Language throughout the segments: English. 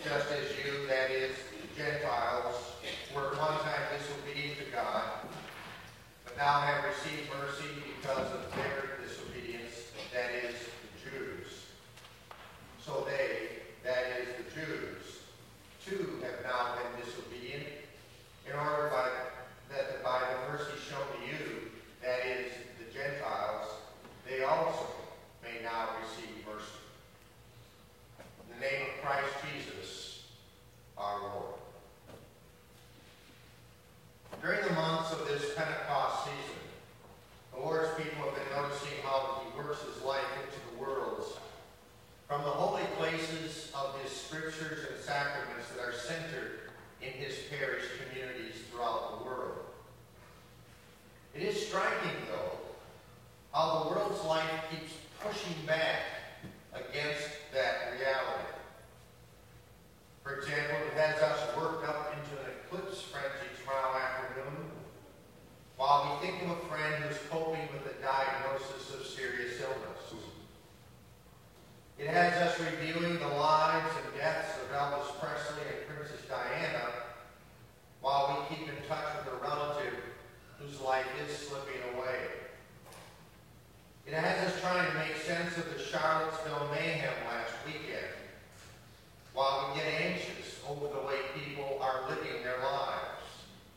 just as you, that is, the Gentiles, were at one time disobedient to God, but now have received mercy because of their disobedience, that is, the Jews. So they, that is, the Jews, too have now been disobedient, in order that by the mercy shown to you, that is, the Gentiles, they also may now receive mercy. In the name of Christ Jesus, our Lord. During the months of this Pentecost season, the Lord's people have been noticing how he works his life into the worlds from the holy places of his scriptures and sacraments that are centered in his parish communities throughout the world. It is striking, though, how the world's life keeps pushing back against that reality. For example, it has us worked up into an eclipse frenzy tomorrow afternoon, while we think of a friend who's coping with a diagnosis of serious illness. It has us reviewing the lives and deaths of Elvis Presley and Princess Diana, while we keep in touch with a relative whose life is slipping away. It has us trying to make sense of the Charlottesville mayhem last weekend, while we get anxious over the way people are living their lives.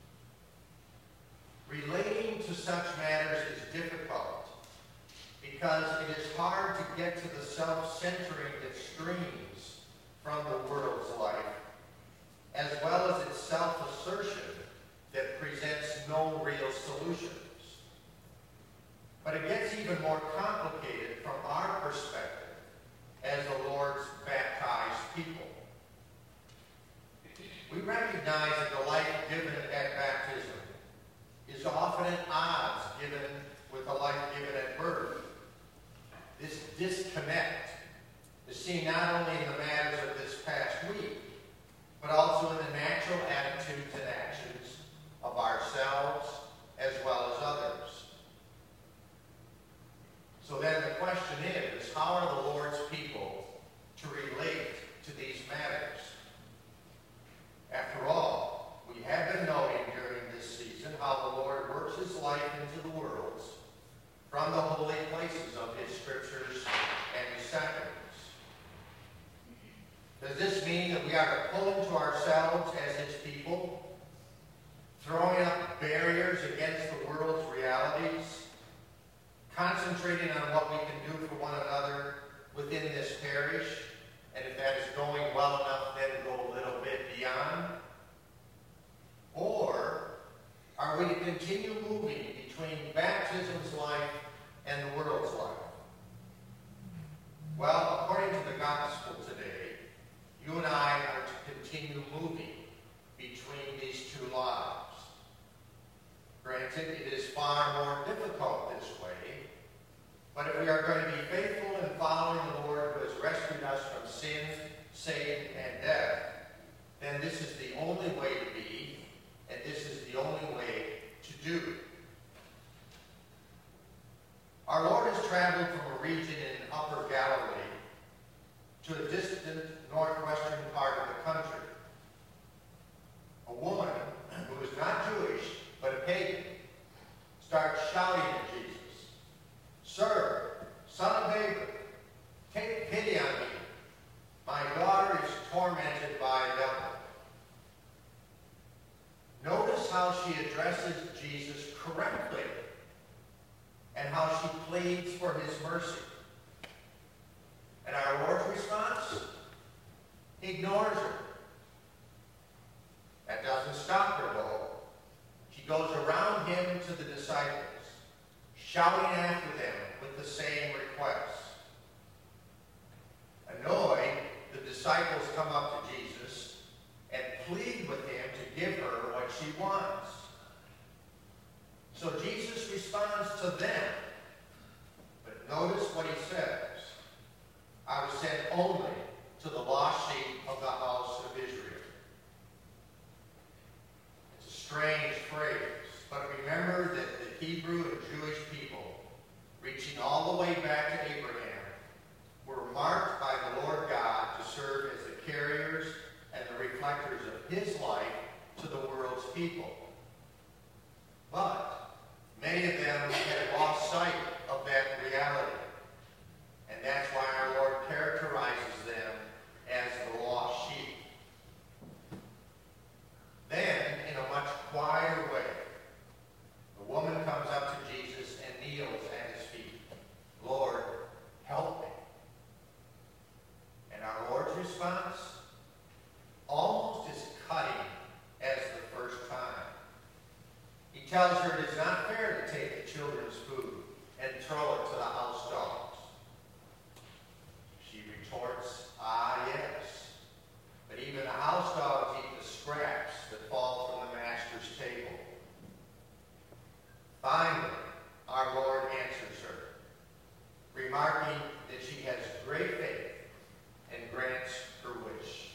Relating to such matters is difficult because it is hard to get to the self-centering extremes from the world's life, as well as its self-assertion that presents no real solutions. But it gets even more complicated from our perspective as the Lord's baptized people. We recognize that the life given at baptism is often at odds given with the life given at birth. This disconnect is seen not only in the matters of this past week, but also in the natural attitudes and actions of ourselves as well as others. So then the question is, how are the Lord's people to relate to these matters? After all, we have been noting during this season how the Lord works his life into the worlds from the holy places of his scriptures and his sacraments. Does this mean that we are to pull into ourselves as his people, throwing up barriers against the world's realities, concentrating on what we can do for one another within this parish, and if that is going well enough, then go a little bit beyond? Or are we to continue moving between baptism's life and the world's life? Well, according to the gospel today, you and I are to continue moving between these two lives. Granted, it is far more difficult this way, but if we are going to be faithful in following the Lord who has rescued us from sin, Satan, and death, then this is the only way to be, and this is the only way to do. Our Lord has traveled from a region in Upper Galilee to a distant northwestern part of the country. A woman who is not Jewish, but a pagan, starts shouting at Jesus, "Sir, son of David, take pity on me. My daughter is tormented by a devil." Notice how she addresses Jesus correctly and how she pleads for his mercy. And our Lord's response? He ignores her. That doesn't stop her, though. She goes around him to the disciples, shouting after them with the same request. Annoyed, the disciples come up to Jesus and plead with him to give her what she wants. So Jesus responds to them. But notice what he says. "I was sent only to the lost sheep of the house of Israel." It's a strange phrase, but remember that the Hebrew and Jewish people, reaching all the way back to Abraham, were marked by the Lord God to serve as the carriers people. But many of them had lost sight of that reality. And that's why our Lord characterizes them as the lost sheep. Then, in a much quieter way, the woman comes up to Jesus and kneels at his feet. Lord, help me. And our Lord's response, almost as cutting as the first time. He tells her it is not fair to take the children's food and throw it to the house dogs. She retorts, ah, yes. But even the house dogs eat the scraps that fall from the master's table. Finally, our Lord answers her, remarking that she has great faith and grants her wish.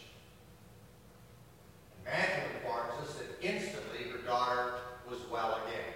And Matthew informs us that instantly her daughter was well again.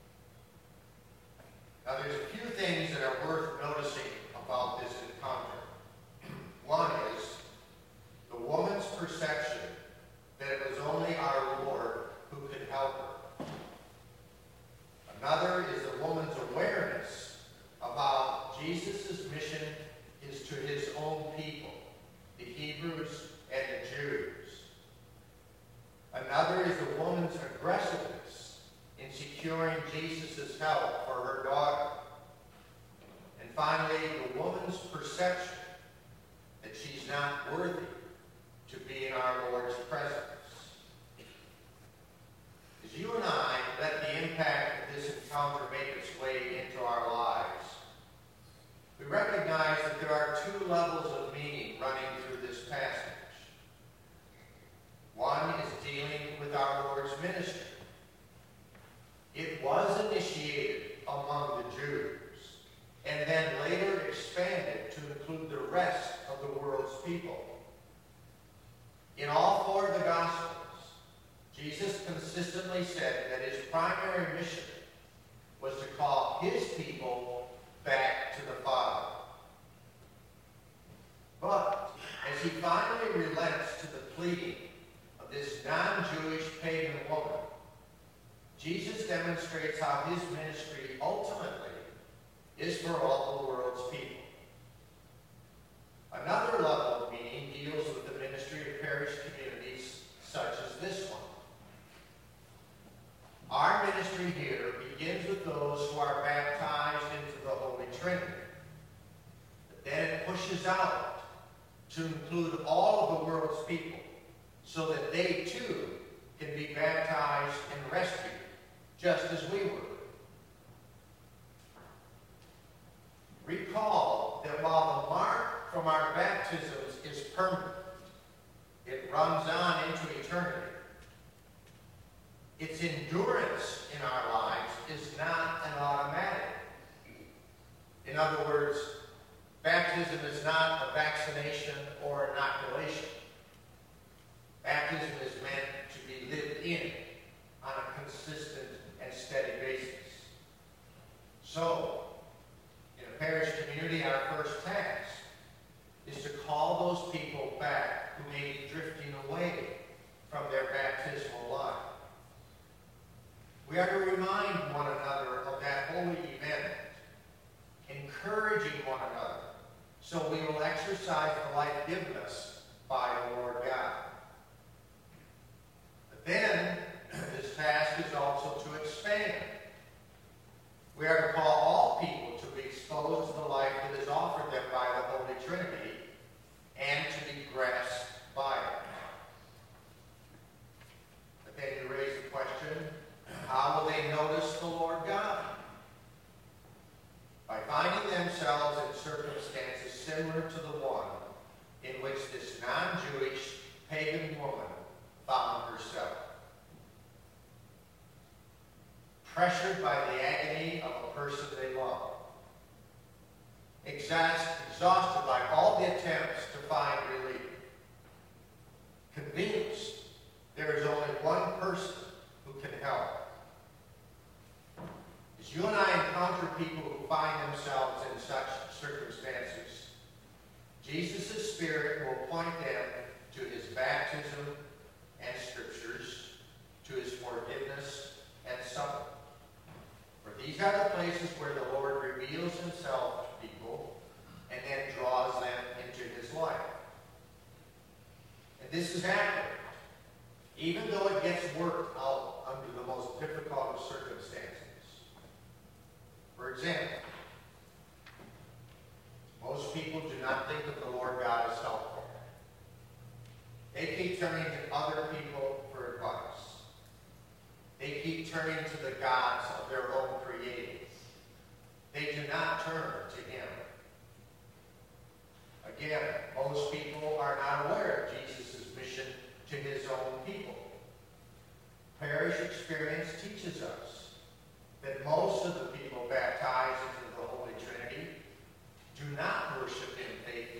Now there's a few things that are worth noticing about this encounter. One is the woman's perception that it was only our Lord who could help her. Another is the woman's awareness about Jesus' mission is to his own people, the Hebrews and the Jews. Another is the woman's aggressiveness in securing Jesus' help for her daughter. And finally, the woman's perception that she's not worthy to be in our Lord's presence. As you and I let the impact of this encounter make its way into our lives, we recognize that there are two levels of meaning running through this passage. One is dealing with our Lord's ministry. It was initiated among the Jews and then later expanded to include the rest of the world's people. In all four of the Gospels, Jesus consistently said that his primary mission was to call his people back to the Father. But as he finally relents to the pleading of this non-Jewish pagan woman, Jesus demonstrates how his ministry ultimately is for all the world's people. Another level of meaning deals with the ministry of parish communities such as this one. Our ministry here begins with those who are baptized into the Holy Trinity. But then it pushes out to include all of the world's people so that they too can be baptized and rescued, just as we were. Recall that while the mark from our baptisms is permanent, it runs on into eternity. Its endurance in our lives is not an automatic. In other words, baptism is not a vaccination or inoculation. Baptism is meant to be lived in on a consistent and steady basis. So, in a parish community, our first task is to call those people back who may be drifting away from their baptismal life. We are to remind one another of that holy event, encouraging one another, so we will exercise the life given us by the Lord God. But then, this task is also to expand. We are to call all people to be exposed to the life that is offered them by the Holy Trinity and to be grasped by it. But then you raise the question, how will they notice the Lord God? By finding themselves in circumstances similar to the one in which this non-Jewish pagan woman found herself. Pressured by the agony of a person they love. Exhausted by all the attempts to find relief. Convinced there is only one person who can help. As you and I encounter people who find themselves in such circumstances, Jesus' Spirit will point them to his baptism and scriptures, to his And this is accurate, even though it gets worked out under the most difficult of circumstances. For example, most people do not think of the Lord God as helpful. They keep turning to other people for advice. They keep turning to the gods of their own creating. They do not turn to Him. Again, most people are not aware of Jesus' mission to His own people. Parish experience teaches us that most of the people baptized into the Holy Trinity do not worship Him faithfully.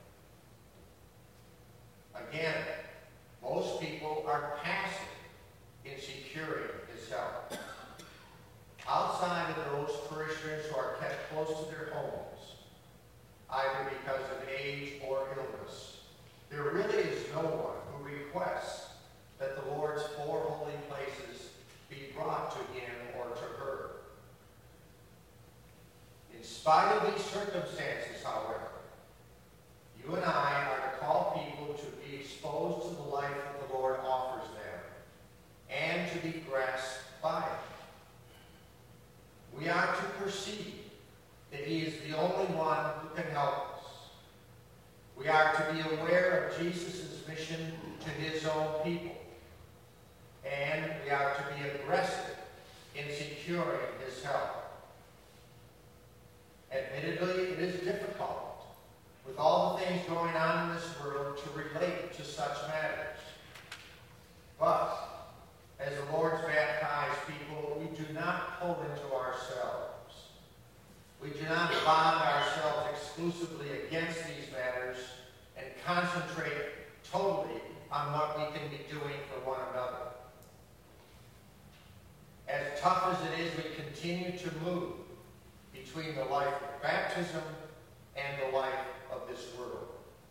Again, most people are passive in securing His help. Outside of those parishioners who are kept close to their homes, either because of age or illness, there really is no one who requests that the Lord's four holy places be brought to him or to her. In spite of these circumstances, however, you and I are to call people to be exposed to the life that the Lord offers them and to be grasped by it. We are to perceive that He is the only one who can help us. We are to be aware of Jesus' mission to His own people. And we are to be aggressive in securing His help. Admittedly, it is difficult, with all the things going on in this world, to relate to such matters. But, as the Lord's baptized people, we do not pull into ourselves. We do not bond ourselves exclusively against these matters and concentrate totally on what we can be doing for one another. As tough as it is, we continue to move between the life of baptism and the life of this world.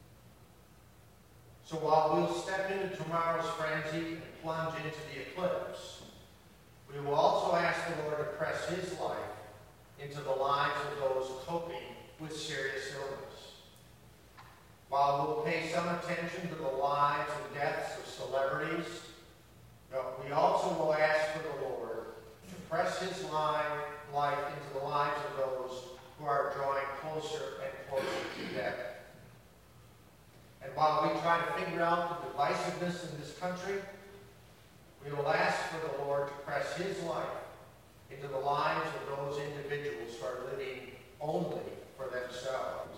So while we'll step into tomorrow's frenzy and plunge into the eclipse, we will also ask the Lord to press His life into the lives of those coping with serious illness. While we'll pay some attention to the lives and deaths of celebrities, we also will ask for the Lord to press His life into the lives of those who are drawing closer and closer to death. And while we try to figure out the divisiveness in this country, we will ask for the Lord to press His life into the lives of those individuals who are living only for themselves.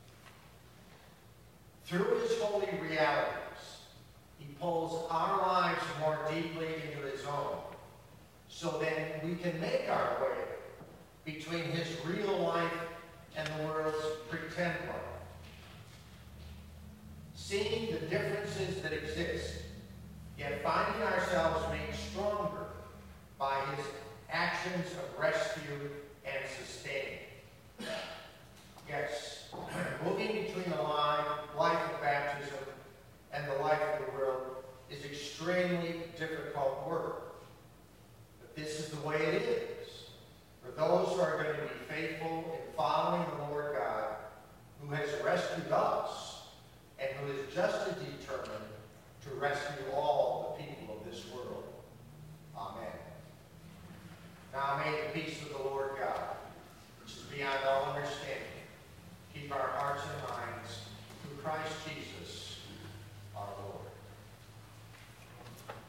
Through His holy realities, He pulls our lives more deeply into His own, so that we can make our way between His real life and the world's pretend life. Seeing the differences that exist, yet finding ourselves made stronger by His actions of rescue and sustaining. Yes, moving between the life of baptism and the life of the world is extremely difficult work. But this is the way it is for those who are going to be faithful in following the Lord God, who has rescued us and who is just as determined to rescue all